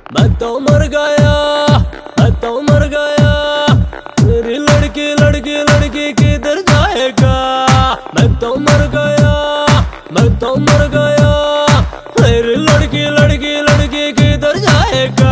मैं तो मर गया, मैं तो मर गया, मेरी लड़की लड़की लड़की किधर जाएगा। मैं तो मर गया, मैं तो मर गया, मेरी लड़की लड़की लड़की किधर जाएगा।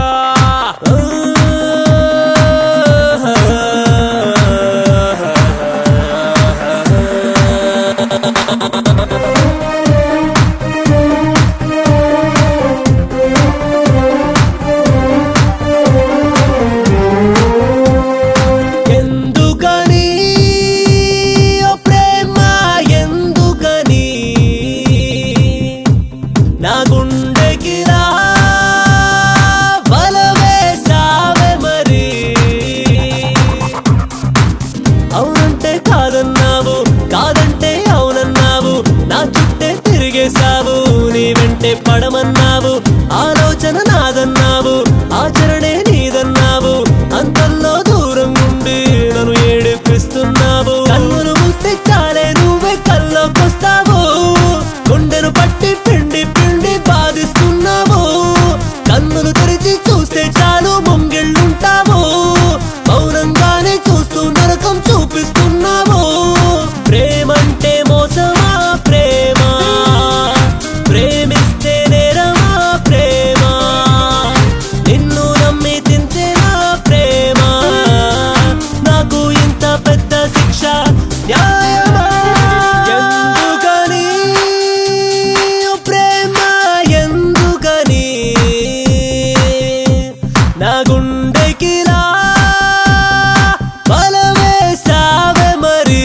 నీ వెంటే పడమన్నావు, ఆలోచన నాదన్నావు, ఆచరణే నీదన్నావు, అంతల్లో దూరం నుండి నన్ను ఏడిపిస్తున్నావు. కన్నులు మూస్తే చాలే నువ్వే కల్లోకొస్తావు, గుండెను పట్టి పిండి పిండి బాధిస్తున్నావు. కన్నులు తెరిచి చూస్తే చాలు ముంగిళ్ళుంటావు, మౌనంగానే చూస్తూ నరకం చూపిస్తున్నావు. ప్రేమంటే మోసమా ప్రేమ, ప్రేమిస్తే నేరమా ప్రేమ, నిన్ను నమ్మి తింటేనా ప్రేమ, నాకు ఇంత పెద్ద శిక్ష న్యాయమా? ఎందుకని ప్రేమ, ఎందుకని నా గుండెకిలా బలవేసావే మరి.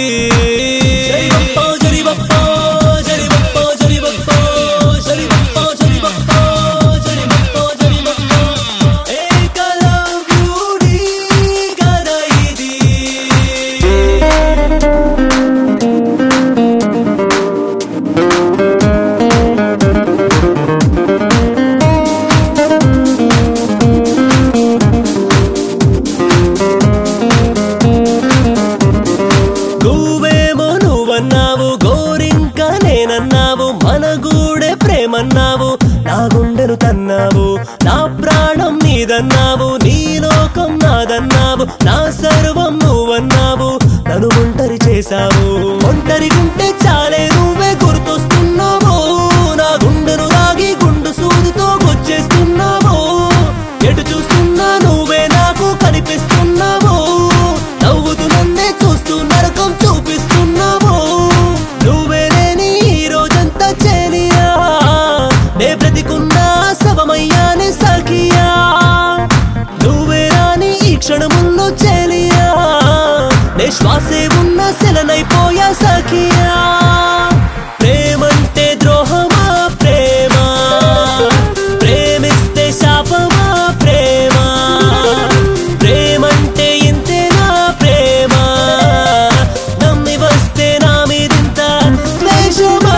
ప్రేమన్నావు, నా గుండెను తన్నావు, నా ప్రాణం నీదన్నావు, నీ లోకం నాదన్నావు, నా సర్వం నువ్వన్నావు, నన్ను ఒంటరి చేశావు. ఒంటరిగుంటే చాలే నువ్వే గుర్తొస్తున్నావు, నా గుండెను రాగి గుండు సూదితో గుచ్చేస్తున్నావు. ఎటు చూస్తున్నా నువ్వే నాకు కనిపిస్తున్నావు, నవ్వుతూ నన్నే చూస్తూ నరకం చూపిస్తున్నావు. నువ్వే లేని ఈ రోజంతా చేనియా, నే బ్రతికున్నా శవమయ్యానే సఖియా. నువ్వే రాని ఈ క్షణముల్లో చెలియా, నే శ్వాసే ఉన్న శిలనైపోయా సఖియా. ప్రేమంటే ద్రోహమా ప్రేమ, ప్రేమిస్తే శాపమా ప్రేమ, ప్రేమంటే ఇంతేనా ప్రేమ, నమ్మి వస్తే నా మీదింత ద్వేషమా?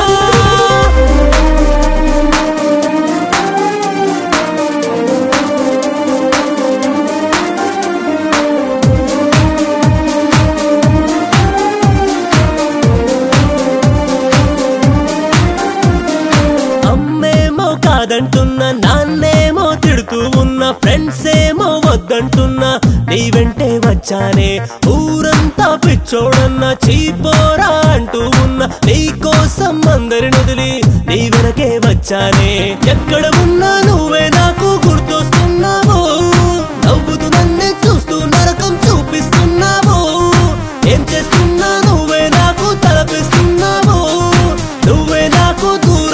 కాదంటున్నా, నాన్నేమో తిడుతూ ఉన్నా, ఫ్రెండ్స్ ఏమో వద్దంటున్నా, నీ వెంటే వచ్చానే. ఊరంతా పిచ్చోడన్నా, చీపోరా అంటూ ఉన్నా, నీ కోసం అందరిని వదిలి నీ వెనకే వచ్చానే. ఎక్కడ ఉన్నా నువ్వే నాకు గుర్తొస్తున్నావు, నవ్వుతూ నన్నే చూస్తూ నరకం చూపిస్తున్నావు. ఏం చేస్తున్నా నువ్వే నాకు తలపిస్తున్నావు, నువ్వే నాకు దూరం